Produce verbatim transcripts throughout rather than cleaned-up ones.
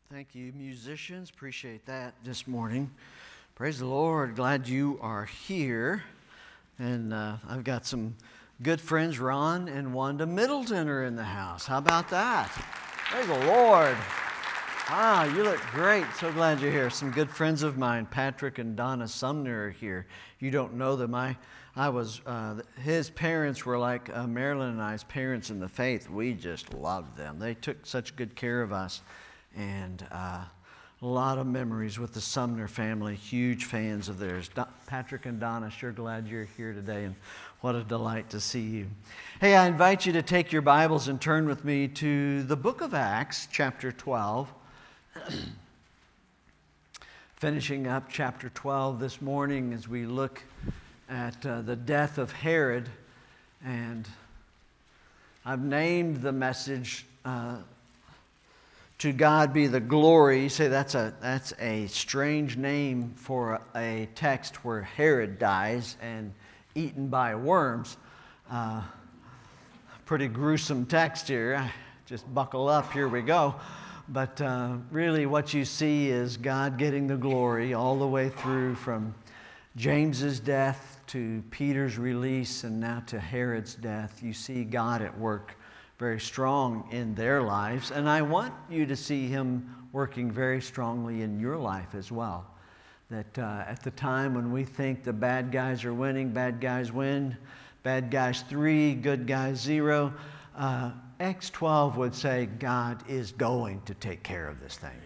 Thank you, musicians. Appreciate that this morning. Praise the Lord. Glad you are here. And uh, I've got some good friends. Ron and Wanda Middleton are in the house. How about that? Praise the Lord. Ah, you look great. So glad you're here. Some good friends of mine, Patrick and Donna Sumner, are here. You don't know them. I, I was, uh, his parents were like uh, Marilyn and I's parents in the faith. We just loved them. They took such good care of us. And uh, a lot of memories with the Sumner family, huge fans of theirs. Do- Patrick and Donna, sure glad you're here today, and what a delight to see you. Hey, I invite you to take your Bibles and turn with me to the book of Acts, chapter twelve. Finishing up chapter twelve this morning as we look at uh, the death of Herod. And I've named the message uh, To God be the glory. You say that's a that's a strange name for a, a text where Herod dies and eaten by worms. Uh, pretty gruesome text here. Just buckle up, here we go. But uh, really what you see is God getting the glory all the way through from James's death to Peter's release and now to Herod's death. You see God at work very strong in their lives, and I want you to see Him working very strongly in your life as well. That uh, at the time when we think the bad guys are winning, bad guys win, bad guys three, good guys zero, uh, Acts twelve would say God is going to take care of this thing.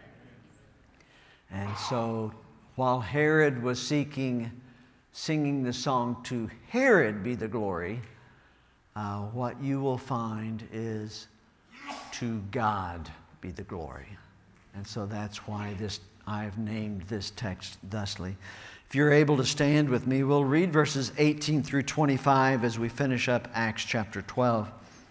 And so while Herod was seeking, singing the song "To Herod be the glory," Uh, what you will find is to God be the glory. And so that's why this I've named this text thusly. If you're able to stand with me, we'll read verses eighteen through twenty-five as we finish up Acts chapter twelve.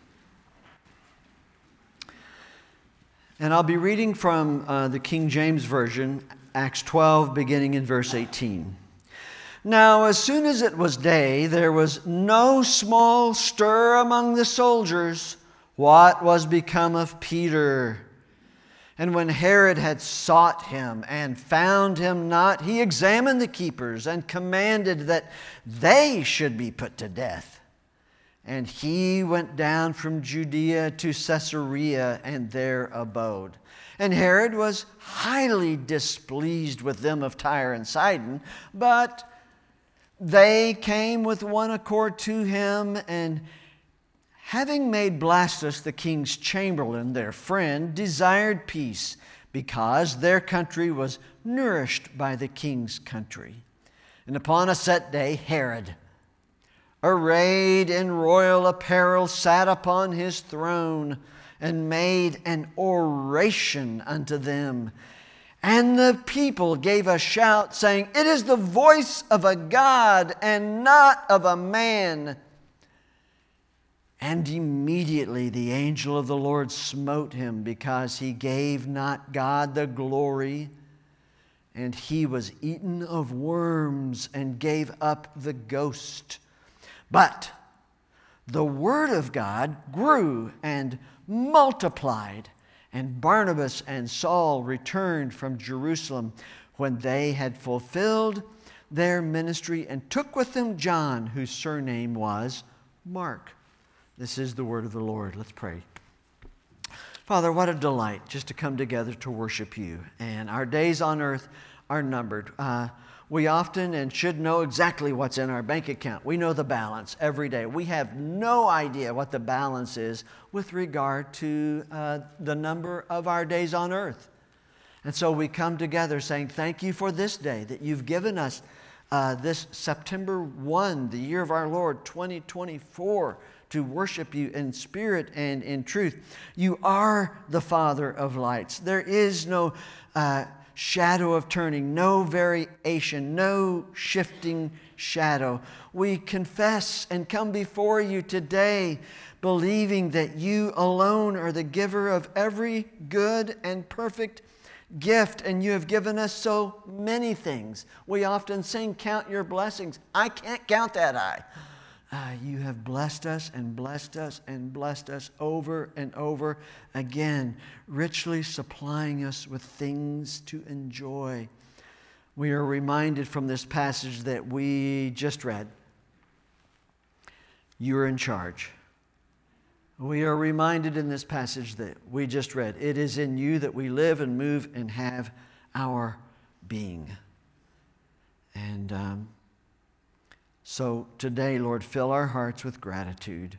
And I'll be reading from uh, the King James Version, Acts twelve, beginning in verse eighteen. Now, as soon as it was day, there was no small stir among the soldiers what was become of Peter. And when Herod had sought him and found him not, he examined the keepers and commanded that they should be put to death. And he went down from Judea to Caesarea and there abode. And Herod was highly displeased with them of Tyre and Sidon, but they came with one accord to him, and having made Blastus the king's chamberlain their friend, desired peace, because their country was nourished by the king's country. And upon a set day, Herod, arrayed in royal apparel, sat upon his throne, and made an oration unto them. And the people gave a shout, saying, "It is the voice of a God, and not of a man." And immediately the angel of the Lord smote him, because he gave not God the glory. And he was eaten of worms, and gave up the ghost. But the word of God grew and multiplied. And Barnabas and Saul returned from Jerusalem when they had fulfilled their ministry, and took with them John, whose surname was Mark. This is the word of the Lord. Let's pray. Father, what a delight just to come together to worship you. And our days on earth are numbered. Uh, we often and should know exactly what's in our bank account. We know the balance every day. We have no idea what the balance is with regard to uh, the number of our days on earth. And so we come together saying, thank you for this day that you've given us uh, this September first, the year of our Lord, twenty twenty-four, to worship you in spirit and in truth. You are the Father of lights. There is no uh, shadow of turning, no variation, no shifting shadow. We confess and come before you today believing that you alone are the giver of every good and perfect gift, and you have given us so many things. We often sing, count your blessings. I can't count that high. Uh, you have blessed us and blessed us and blessed us over and over again, richly supplying us with things to enjoy. We are reminded from this passage that we just read, you are in charge. We are reminded in this passage that we just read, it is in you that we live and move and have our being. And um, so today, Lord, fill our hearts with gratitude.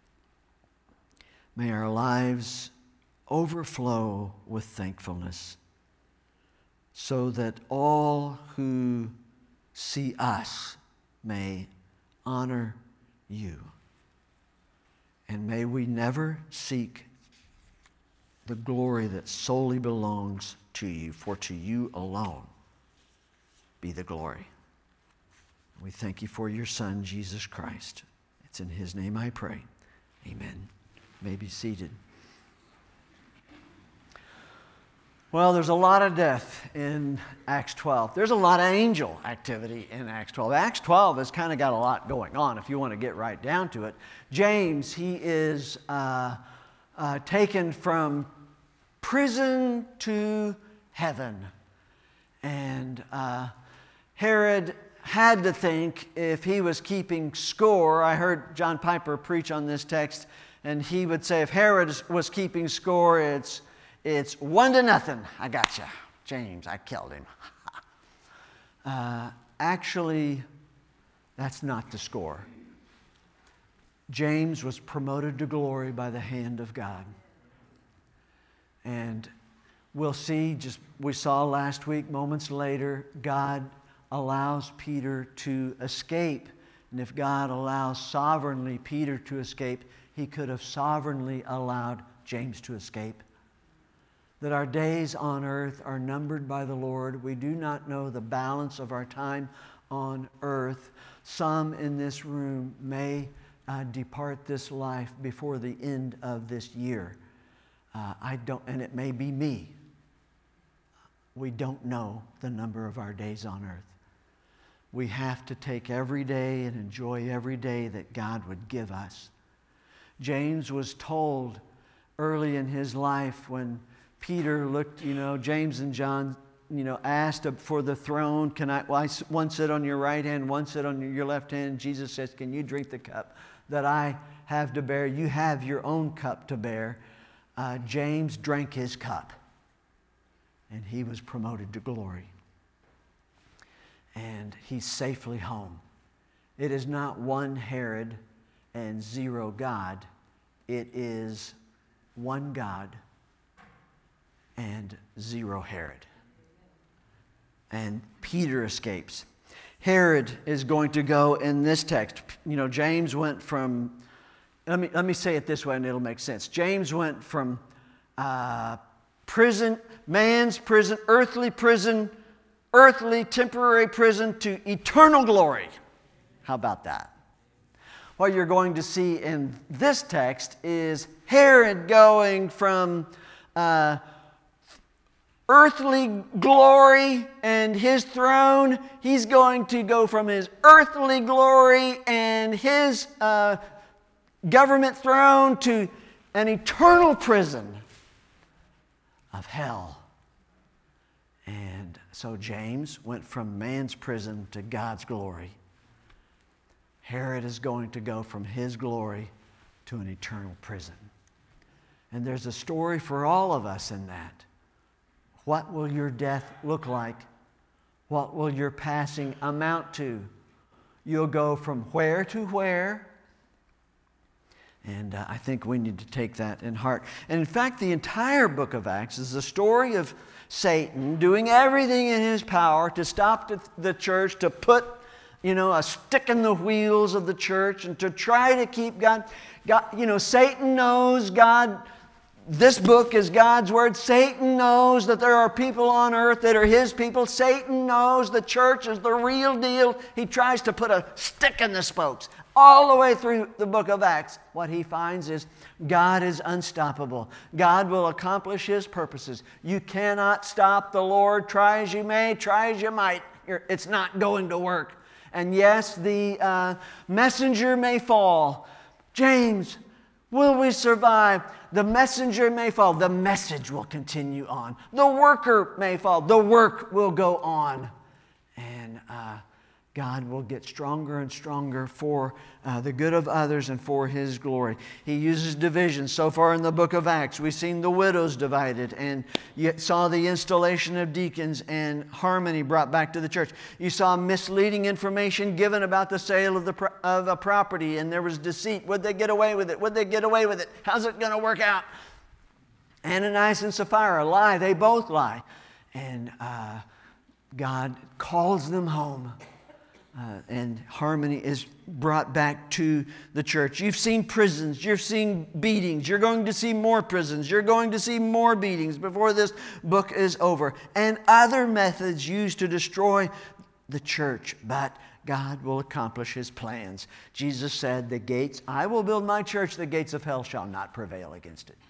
May our lives overflow with thankfulness so that all who see us may honor you. And may we never seek the glory that solely belongs to you, for to you alone be the glory. We thank you for your Son, Jesus Christ. It's in his name I pray. Amen. You may be seated. Well, there's a lot of death in Acts twelve. There's a lot of angel activity in Acts twelve. Acts twelve has kind of got a lot going on if you want to get right down to it. James, he is uh, uh, taken from prison to heaven. And uh, Herod had to think if he was keeping score. I heard John Piper preach on this text, and he would say if Herod was keeping score, it's It's one to nothing. I got you. James, I killed him. uh, actually, that's not the score. James was promoted to glory by the hand of God. And we'll see, just we saw last week, moments later, God allows Peter to escape. And if God allows sovereignly Peter to escape, he could have sovereignly allowed James to escape. That our days on earth are numbered by the Lord. We do not know the balance of our time on earth. Some in this room may uh, depart this life before the end of this year. Uh, I don't, and it may be me. We don't know the number of our days on earth. We have to take every day and enjoy every day that God would give us. James was told early in his life when Peter looked, you know, James and John, you know, asked for the throne. Can I, well, one sit on your right hand, one sit on your left hand. Jesus says, can you drink the cup that I have to bear? You have your own cup to bear. Uh, James drank his cup, and he was promoted to glory. And he's safely home. It is not one Herod and zero God. It is one God and zero Herod. And Peter escapes. Herod is going to go in this text. You know, James went from, let me, let me say it this way and it'll make sense. James went from uh, prison, man's prison, earthly prison, earthly temporary prison to eternal glory. How about that? What you're going to see in this text is Herod going from uh, earthly glory and his throne. He's going to go from his earthly glory and his uh, government throne to an eternal prison of hell. And so James went from man's prison to God's glory. Herod is going to go from his glory to an eternal prison. And there's a story for all of us in that. What will your death look like? What will your passing amount to? You'll go from where to where? And uh, I think we need to take that in heart. And in fact, the entire book of Acts is the story of Satan doing everything in his power to stop the, the church, to put, you know, a stick in the wheels of the church and to try to keep God. God, you know, Satan knows God. This book is God's Word. Satan knows that there are people on earth that are His people. Satan knows the church is the real deal. He tries to put a stick in the spokes. All the way through the book of Acts, what he finds is God is unstoppable. God will accomplish His purposes. You cannot stop the Lord. Try as you may, try as you might. You're, it's not going to work. And yes, the uh, messenger may fall. James, will we survive? The messenger may fall. The message will continue on. The worker may fall. The work will go on. And uh, God will get stronger and stronger for uh, the good of others and for His glory. He uses division. So far in the book of Acts, we've seen the widows divided, and you saw the installation of deacons and harmony brought back to the church. You saw misleading information given about the sale of the pro- of a property, and there was deceit. Would they get away with it? Would they get away with it? How's it going to work out? Ananias and Sapphira lie. They both lie. And uh, God calls them home. Uh, and harmony is brought back to the church. You've seen prisons. You've seen beatings. You're going to see more prisons. You're going to see more beatings before this book is over. And other methods used to destroy the church. But God will accomplish His plans. Jesus said, the gates, I will build my church, the gates of hell shall not prevail against it.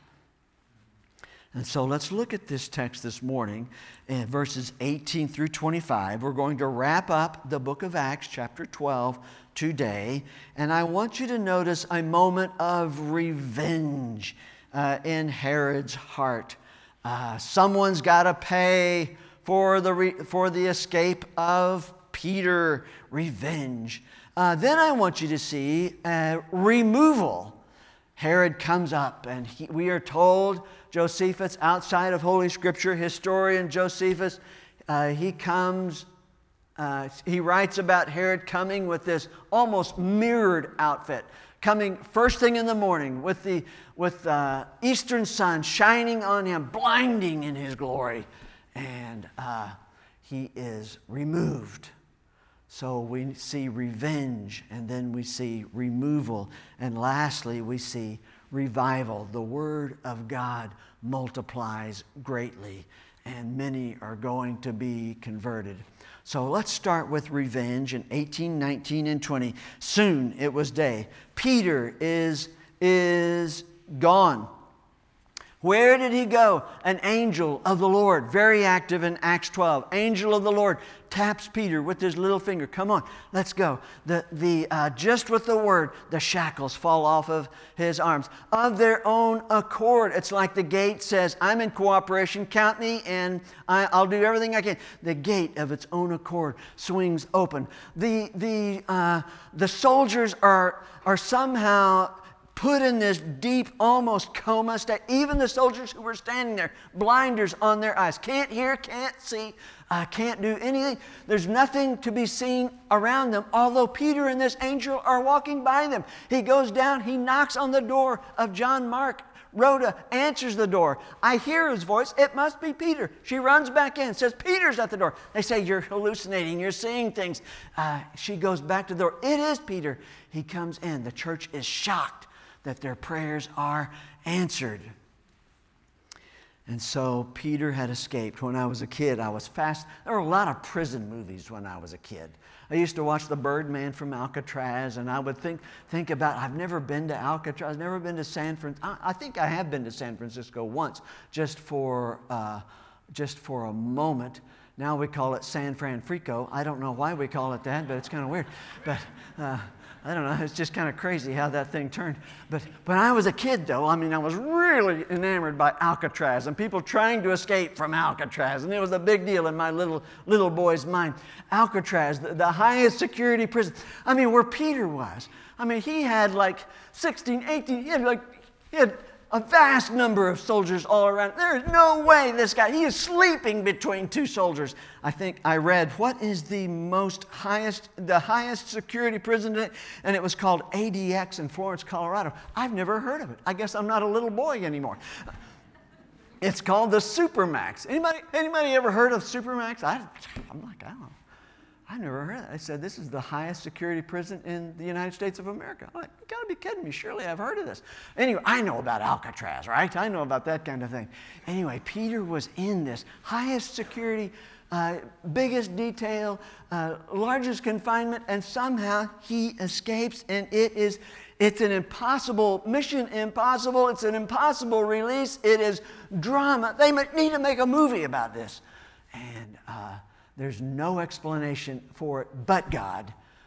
And so let's look at this text this morning in verses eighteen through twenty-five. We're going to wrap up the book of Acts, chapter twelve, today. And I want you to notice a moment of revenge uh, in Herod's heart. Uh, someone's got to pay for the, re- for the escape of Peter. Revenge. Uh, then I want you to see uh, removal. Herod comes up, and he, we are told, Josephus, outside of Holy Scripture, historian Josephus, uh, he comes, uh, he writes about Herod coming with this almost mirrored outfit, coming first thing in the morning with the with uh, eastern sun shining on him, blinding in his glory, and uh, he is removed. So we see revenge, and then we see removal, and lastly we see revival. The Word of God multiplies greatly, and many are going to be converted. So let's start with revenge in eighteen, nineteen, and twenty. Soon it was day. Peter is, is gone. Where did he go? An angel of the Lord, very active in Acts twelve. Angel of the Lord taps Peter with his little finger. Come on, let's go. The, the, uh, just with the word, the shackles fall off of his arms. Of their own accord. It's like the gate says, I'm in cooperation, count me, and I, I'll do everything I can. The gate of its own accord swings open. The, the, uh, the soldiers are, are somehow put in this deep, almost coma state. Even the soldiers who were standing there, blinders on their eyes, can't hear, can't see, uh, can't do anything. There's nothing to be seen around them, although Peter and this angel are walking by them. He goes down, he knocks on the door of John Mark. Rhoda answers the door. I hear his voice. It must be Peter. She runs back in, says, Peter's at the door. They say, you're hallucinating, you're seeing things. Uh, she goes back to the door. It is Peter. He comes in. The church is shocked that their prayers are answered. And so Peter had escaped. When I was a kid, I was fast. There were a lot of prison movies when I was a kid. I used to watch The Birdman from Alcatraz, and I would think think about, I've never been to Alcatraz, never been to San Francisco. I think I have been to San Francisco once, just for, uh, just for a moment. Now we call it San Francisco. I don't know why we call it that, but it's kind of weird. But uh, I don't know, it's just kind of crazy how that thing turned. But when I was a kid, though, I mean, I was really enamored by Alcatraz and people trying to escape from Alcatraz. And it was a big deal in my little little boy's mind. Alcatraz, the, the highest security prison. I mean, where Peter was. I mean, he had like sixteen, eighteen, he had like, he had a vast number of soldiers all around. There is no way this guy, he is sleeping between two soldiers. I think I read, what is the most highest, the highest security prison? And it was called A D X in Florence, Colorado. I've never heard of it. I guess I'm not a little boy anymore. It's called the Supermax. Anybody, anybody ever heard of Supermax? I, I'm like, I don't know. I never heard that. I said, this is the highest security prison in the United States of America. I'm like, you gotta be kidding me. Surely I've heard of this. Anyway, I know about Alcatraz, right? I know about that kind of thing. Anyway, Peter was in this highest security, uh, biggest detail, uh, largest confinement, and somehow he escapes, and it is, it's an impossible mission, impossible. It's an impossible release. It is drama. They need to make a movie about this. And, uh, There's no explanation for it but God.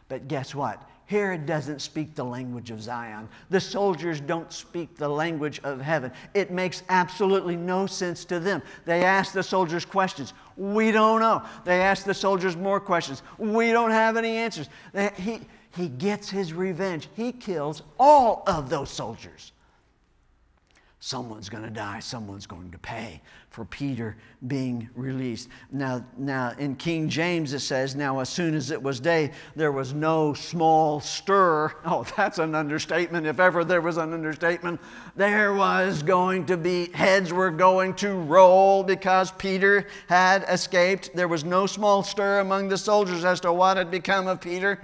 But guess what? Herod doesn't speak the language of Zion. The soldiers don't speak the language of heaven. It makes absolutely no sense to them. They ask the soldiers questions. We don't know. They ask the soldiers more questions. We don't have any answers. They, he, he gets his revenge. He kills all of those soldiers. Someone's going to die. Someone's going to pay for Peter being released. Now, now, in King James it says, now as soon as it was day, there was no small stir. Oh, that's an understatement. If ever there was an understatement. There was going to be, heads were going to roll because Peter had escaped. There was no small stir among the soldiers as to what had become of Peter.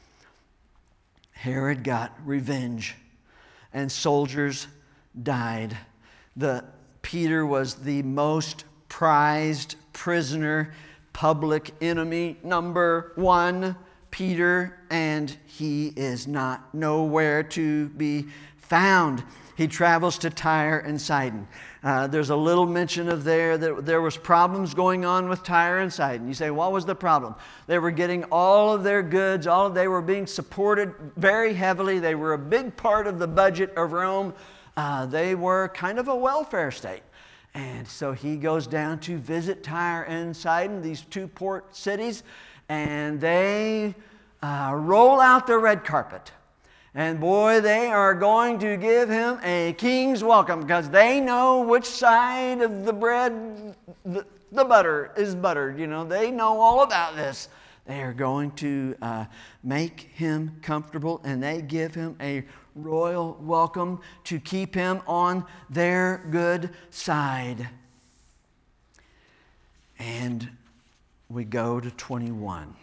Herod got revenge, and soldiers died. The Peter was the most prized prisoner, public enemy number one, Peter, and he is not nowhere to be found. He travels to Tyre and Sidon. Uh, there's a little mention of there that there was problems going on with Tyre and Sidon. You say, what was the problem? They were getting all of their goods, all they were being supported very heavily. They were a big part of the budget of Rome. Uh, they were kind of a welfare state. And so he goes down to visit Tyre and Sidon, these two port cities, and they uh, roll out the red carpet. And boy, they are going to give him a king's welcome because they know which side of the bread the, the butter is buttered. You know, they know all about this. They are going to uh, make him comfortable, and they give him a royal welcome to keep him on their good side. And we go to twenty-one.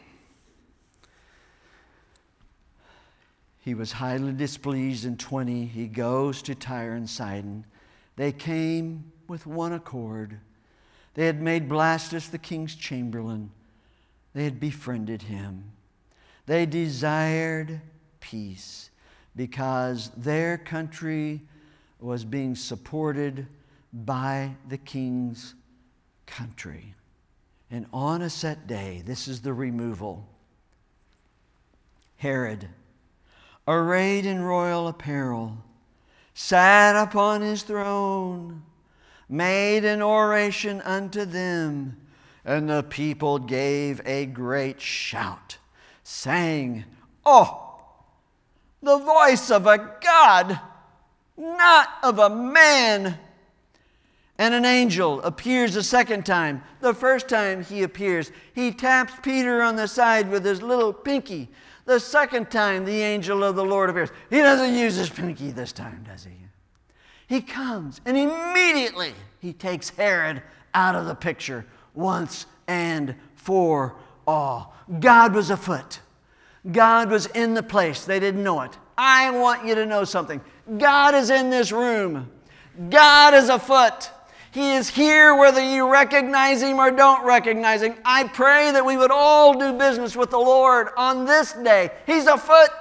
He was highly displeased in twenty. He goes to Tyre and Sidon. They came with one accord. They had made Blastus the king's chamberlain. They had befriended him. They desired peace because their country was being supported by the king's country. And on a set day, this is the removal. Herod, arrayed in royal apparel, sat upon his throne, made an oration unto them, and the people gave a great shout, saying, "Oh, the voice of a God, not of a man." And an angel appears a second time. The first time he appears, he taps Peter on the side with his little pinky. The second time the angel of the Lord appears, he doesn't use his pinky this time, does he? He comes and immediately he takes Herod out of the picture once and for all. God was afoot. God was in the place. They didn't know it. I want you to know something. God is in this room. God is afoot. He is here whether you recognize Him or don't recognize Him. I pray that we would all do business with the Lord on this day. He's afoot.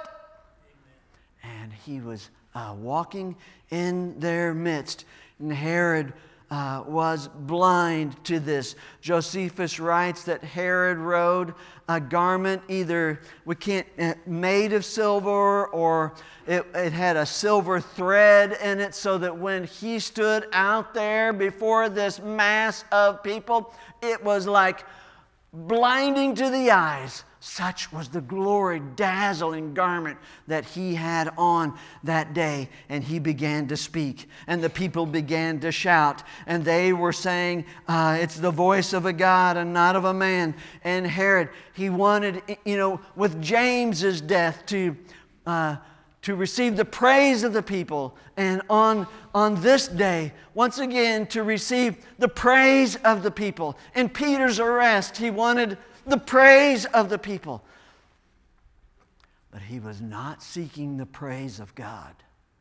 And He was uh, walking in their midst. And Herod uh, was blind to this. Josephus writes that Herod rode a garment either we can't uh, made of silver, or it, it had a silver thread in it, so that when he stood out there before this mass of people, it was like blinding to the eyes. Such was the glory, dazzling garment that he had on that day. And he began to speak, and the people began to shout, and they were saying, uh, it's the voice of a God and not of a man. And Herod, he wanted, you know, with James's death to uh, to receive the praise of the people, and on, on this day, once again, to receive the praise of the people. In Peter's arrest, he wanted the praise of the people. But he was not seeking the praise of God.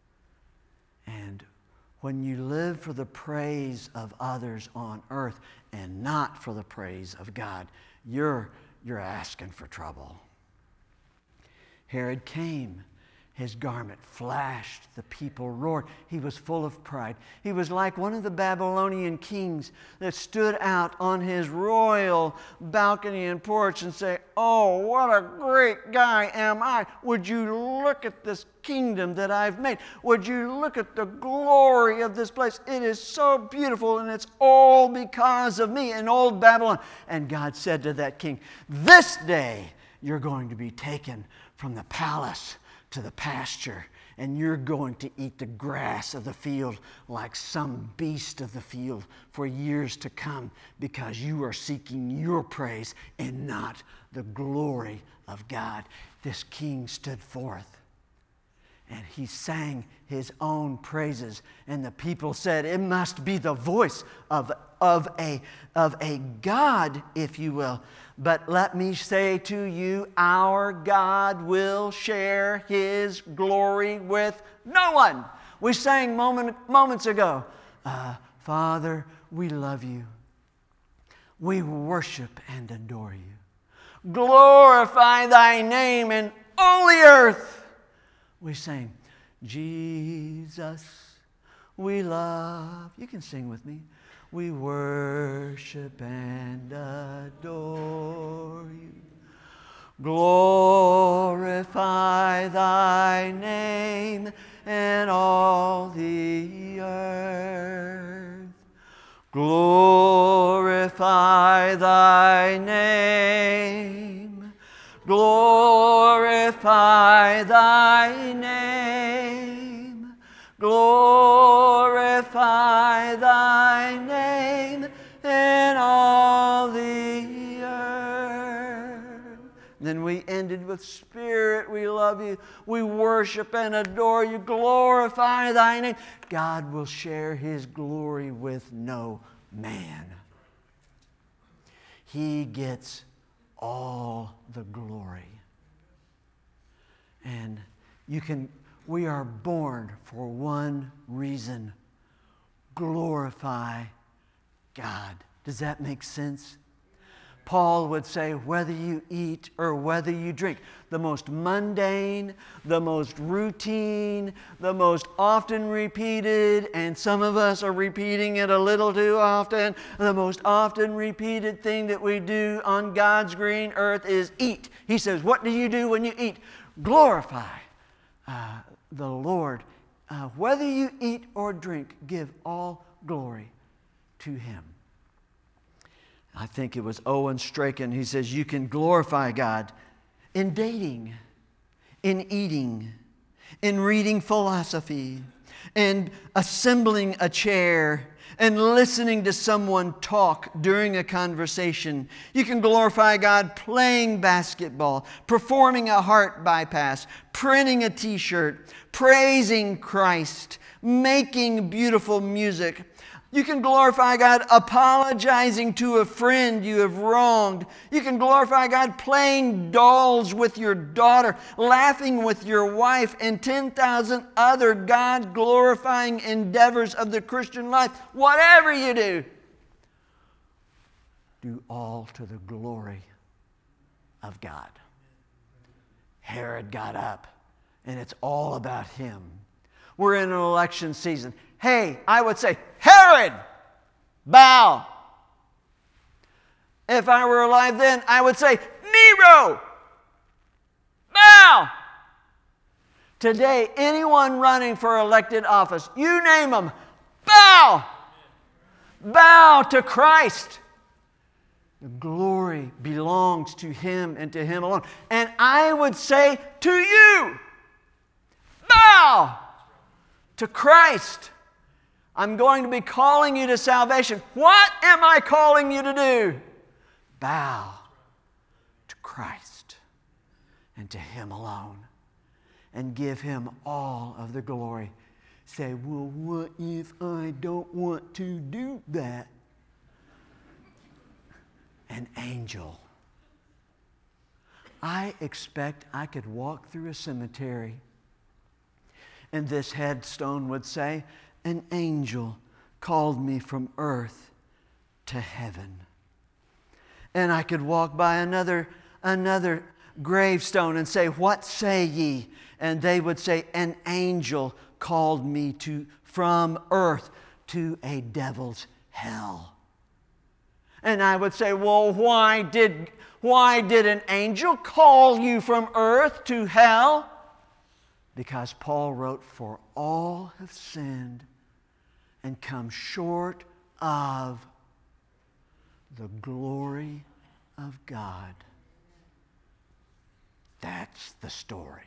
And when you live for the praise of others on earth and not for the praise of God, you're, you're asking for trouble. Herod came. His garment flashed. The people roared. He was full of pride. He was like one of the Babylonian kings that stood out on his royal balcony and porch and say, "Oh, what a great guy am I. Would you look at this kingdom that I've made? Would you look at the glory of this place? It is so beautiful, and it's all because of me in old Babylon." And God said to that king, "This day you're going to be taken from the palace to the pasture, and you're going to eat the grass of the field like some beast of the field for years to come, because you are seeking your praise and not the glory of God." This king stood forth, and he sang his own praises, and the people said, "It must be the voice of, of, a, of a God, if you will. But let me say to you, our God will share His glory with no one." We sang moment, moments ago, uh, "Father, we love you. We worship and adore you. Glorify thy name in all the earth." We sang, "Jesus, we love." You can sing with me. "We worship and adore you. Glorify thy name in all the earth. Glorify thy name. Glorify thy name. Glorify thy name in all the earth." Then we ended with, "Spirit, we love you. We worship and adore you. Glorify thy name." God will share His glory with no man. He gets all the glory. And you can, we are born for one reason: glorify God. Does that make sense? Paul would say, whether you eat or whether you drink, the most mundane, the most routine, the most often repeated, and some of us are repeating it a little too often, the most often repeated thing that we do on God's green earth is eat. He says, what do you do when you eat? Glorify uh, the Lord. Uh, whether you eat or drink, give all glory to Him. I think it was Owen Strachan. He says you can glorify God in dating, in eating, in reading philosophy, and assembling a chair, and listening to someone talk during a conversation. You can glorify God playing basketball, performing a heart bypass, printing a t-shirt, praising Christ, making beautiful music. You can glorify God apologizing to a friend you have wronged. You can glorify God playing dolls with your daughter, laughing with your wife, and ten thousand other God-glorifying endeavors of the Christian life. Whatever you do, do all to the glory of God. Herod got up, and it's all about him. We're in an election season. Hey, I would say, Herod, bow. If I were alive then, I would say, Nero, bow. Today, anyone running for elected office, you name them, bow. Bow to Christ. The glory belongs to Him and to Him alone. And I would say to you, bow to Christ. I'm going to be calling you to salvation. What am I calling you to do? Bow to Christ and to Him alone, and give Him all of the glory. Say, well, what if I don't want to do that? An angel. I expect I could walk through a cemetery, and this headstone would say, an angel called me from earth to heaven. And I could walk by another, another gravestone and say, "What say ye?" And they would say, "An angel called me to from earth to a devil's hell." And I would say, "Well, why did, why did an angel call you from earth to hell?" Because Paul wrote, "For all have sinned and come short of the glory of God." That's the story.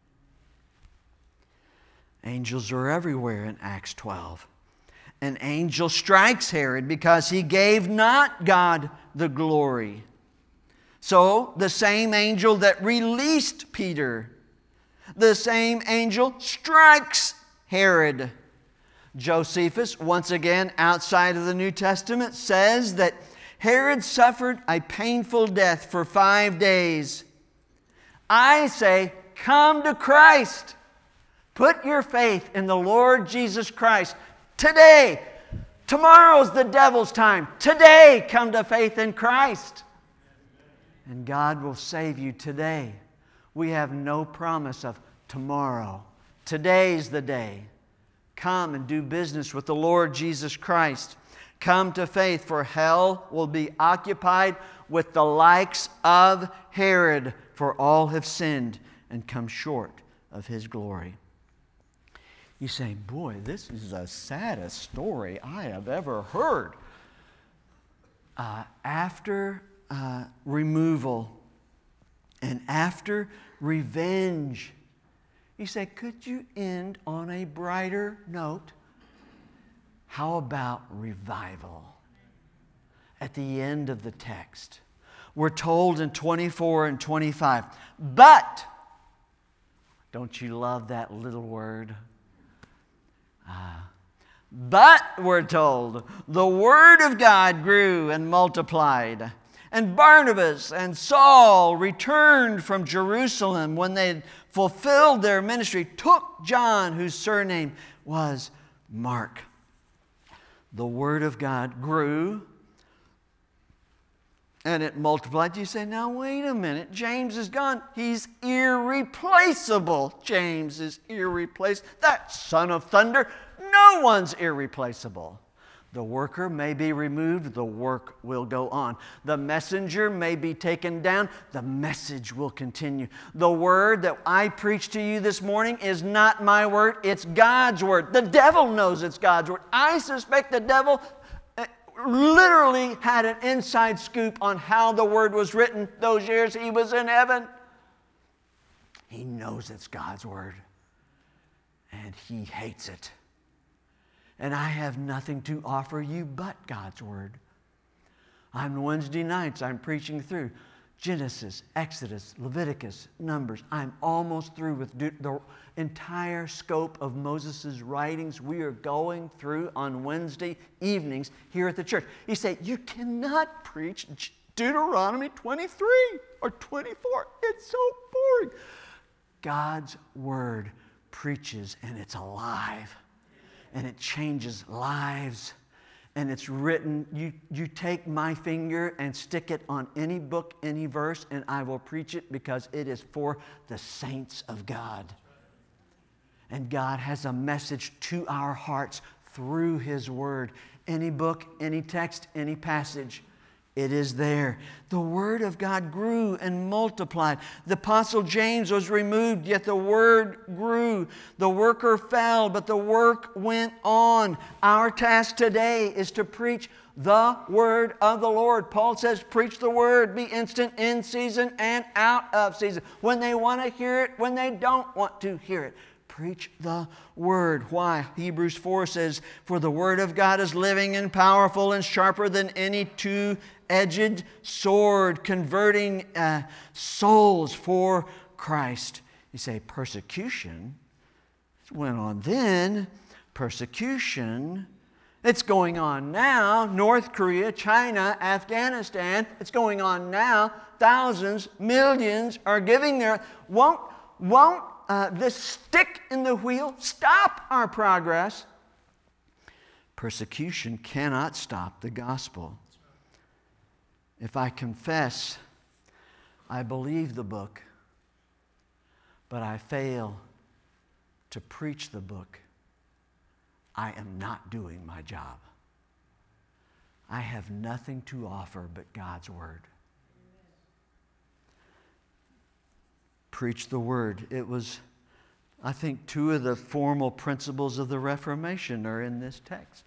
Angels are everywhere in Acts twelve. An angel strikes Herod because he gave not God the glory. So the same angel that released Peter, the same angel strikes Herod. Josephus, once again outside of the New Testament, says that Herod suffered a painful death for five days. I say, come to Christ. Put your faith in the Lord Jesus Christ today. Tomorrow's the devil's time. Today, come to faith in Christ. And God will save you today. We have no promise of tomorrow. Today's the day. Come and do business with the Lord Jesus Christ. Come to faith, for hell will be occupied with the likes of Herod, for all have sinned and come short of His glory. You say, boy, this is the saddest story I have ever heard. Uh, after uh, removal and after revenge, you say, could you end on a brighter note? How about revival? At the end of the text, we're told in twenty-four and twenty-five, but, don't you love that little word? Ah. But, we're told, the Word of God grew and multiplied. And Barnabas and Saul returned from Jerusalem when they had fulfilled their ministry, took John, whose surname was Mark. The Word of God grew and it multiplied. You say, now wait a minute, James is gone. He's irreplaceable. James is irreplaceable. That son of thunder, no one's irreplaceable. The worker may be removed, the work will go on. The messenger may be taken down, the message will continue. The word that I preach to you this morning is not my word, it's God's word. The devil knows it's God's word. I suspect the devil literally had an inside scoop on how the word was written those years he was in heaven. He knows it's God's word, and he hates it. And I have nothing to offer you but God's word. On Wednesday nights, I'm preaching through Genesis, Exodus, Leviticus, Numbers. I'm almost through with the entire scope of Moses' writings. We are going through on Wednesday evenings here at the church. You say, you cannot preach Deuteronomy twenty-three or twenty-four. It's so boring. God's word preaches, and it's alive. And it changes lives. And it's written, you, you take my finger and stick it on any book, any verse, and I will preach it because it is for the saints of God. And God has a message to our hearts through His Word. Any book, any text, any passage, it is there. The Word of God grew and multiplied. The Apostle James was removed, yet the Word grew. The worker fell, but the work went on. Our task today is to preach the Word of the Lord. Paul says, preach the Word, be instant in season and out of season. When they want to hear it, when they don't want to hear it. Preach the Word. Why? Hebrews four says, for the Word of God is living and powerful and sharper than any two-edged sword, converting uh, souls for Christ. You say, persecution? It went on then. Persecution. It's going on now. North Korea, China, Afghanistan. It's going on now. Thousands, millions are giving their... Won't, won't Uh, this stick in the wheel stop our progress? Persecution cannot stop the gospel. If I confess I believe the book, but I fail to preach the book, I am not doing my job. I have nothing to offer but God's Word. Preach the Word. It was, I think, two of the formal principles of the Reformation are in this text.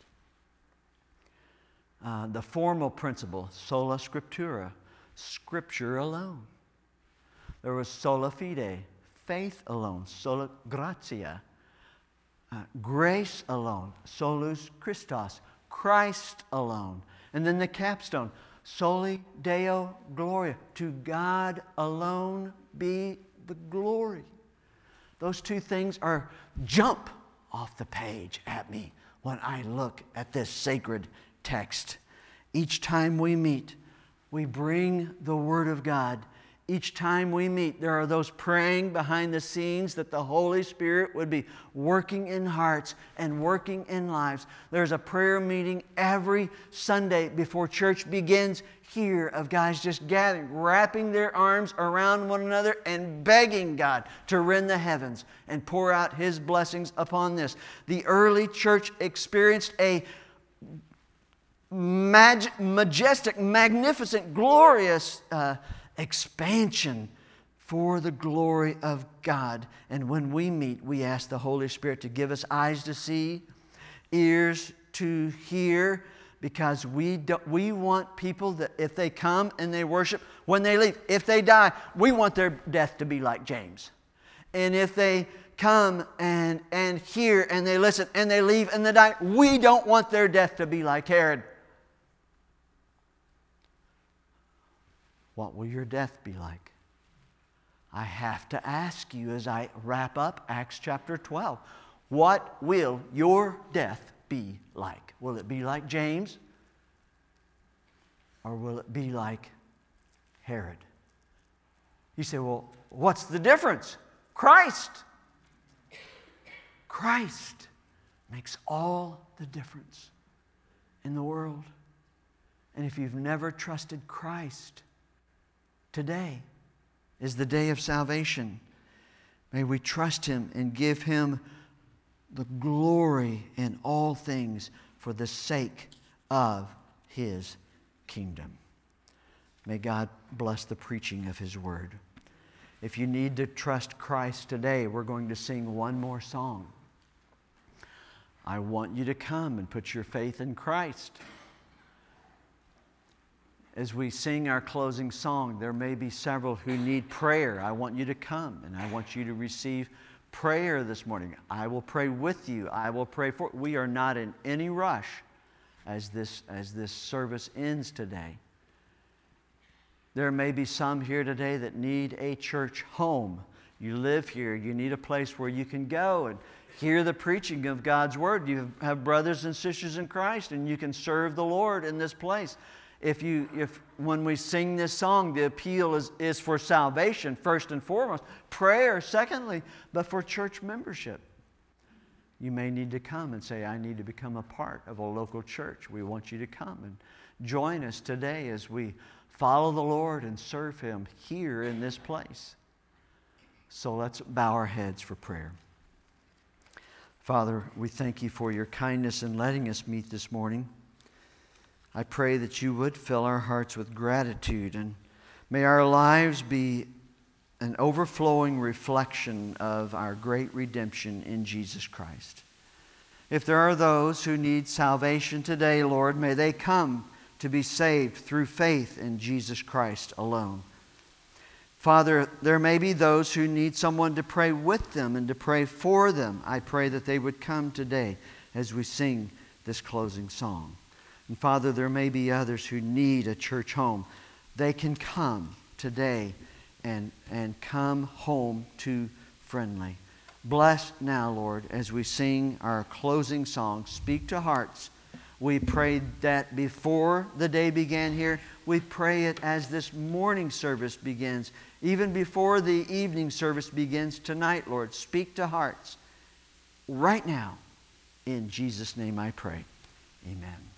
Uh, the formal principle, sola scriptura, Scripture alone. There was sola fide, faith alone, sola gratia, uh, grace alone, solus Christos, Christ alone. And then the capstone, soli Deo gloria, to God alone be the glory. Those two things are jump off the page at me when I look at this sacred text. Each time we meet, we bring the Word of God. Each time we meet, there are those praying behind the scenes that the Holy Spirit would be working in hearts and working in lives. There's a prayer meeting every Sunday before church begins here of guys just gathering, wrapping their arms around one another and begging God to rend the heavens and pour out His blessings upon this. The early church experienced a mag- majestic, magnificent, glorious uh, expansion for the glory of God. And when we meet, we ask the Holy Spirit to give us eyes to see, ears to hear, because we don't, we want people that if they come and they worship, when they leave, if they die, we want their death to be like James. And if they come and, and hear and they listen and they leave and they die, we don't want their death to be like Herod. What will your death be like? I have to ask you as I wrap up Acts chapter twelve. What will your death be like? Will it be like James? Or will it be like Herod? You say, well, what's the difference? Christ. Christ makes all the difference in the world. And if you've never trusted Christ, today is the day of salvation. May we trust Him and give Him the glory in all things for the sake of His kingdom. May God bless the preaching of His Word. If you need to trust Christ today, we're going to sing one more song. I want you to come and put your faith in Christ. As we sing our closing song, there may be several who need prayer. I want you to come and I want you to receive prayer this morning. I will pray with you. I will pray for you. We are not in any rush as this, as this service ends today. There may be some here today that need a church home. You live here. You need a place where you can go and hear the preaching of God's Word. You have brothers and sisters in Christ and you can serve the Lord in this place. If you, if when we sing this song, the appeal is, is for salvation, first and foremost, prayer, secondly, but for church membership. You may need to come and say, I need to become a part of a local church. We want you to come and join us today as we follow the Lord and serve Him here in this place. So let's bow our heads for prayer. Father, we thank You for Your kindness in letting us meet this morning. I pray that You would fill our hearts with gratitude, and may our lives be an overflowing reflection of our great redemption in Jesus Christ. If there are those who need salvation today, Lord, may they come to be saved through faith in Jesus Christ alone. Father, there may be those who need someone to pray with them and to pray for them. I pray that they would come today as we sing this closing song. And Father, there may be others who need a church home. They can come today and, and come home to Friendly. Bless now, Lord, as we sing our closing song, Speak to Hearts. We prayed that before the day began here. We pray it as this morning service begins. Even before the evening service begins tonight, Lord, speak to hearts right now. In Jesus' name I pray. Amen.